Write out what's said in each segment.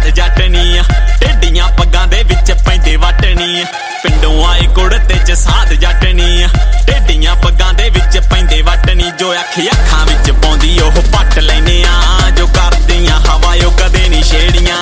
जटनी टेडियां पग्गां दे विच पैंदे वटनी पिंडों आए कुड़ते च साध जटनी टेडियां पग्गां दे विच पैंदे वटनी जो अखां विच पौंदी ओह पट लैने आ जो करदियां हवा ओ कदे नहीं छेड़ियां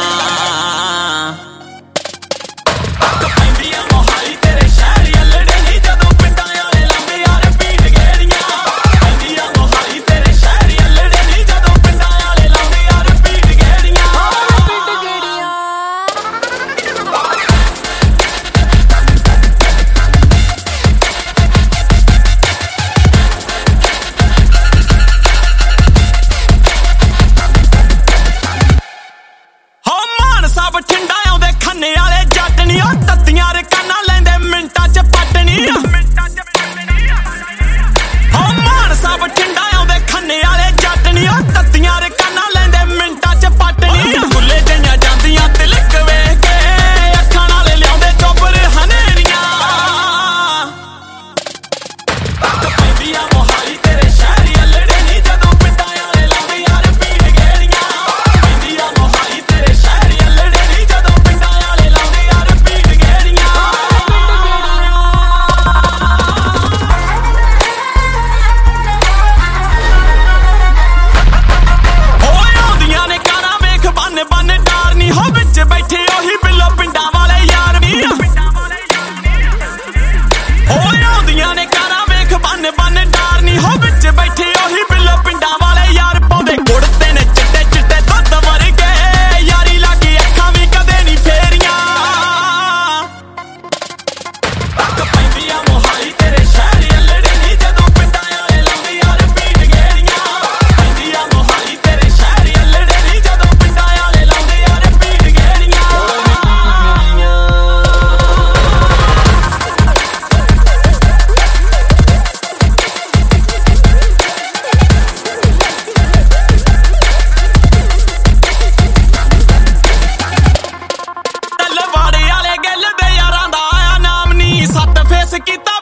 ਕੀਤਾ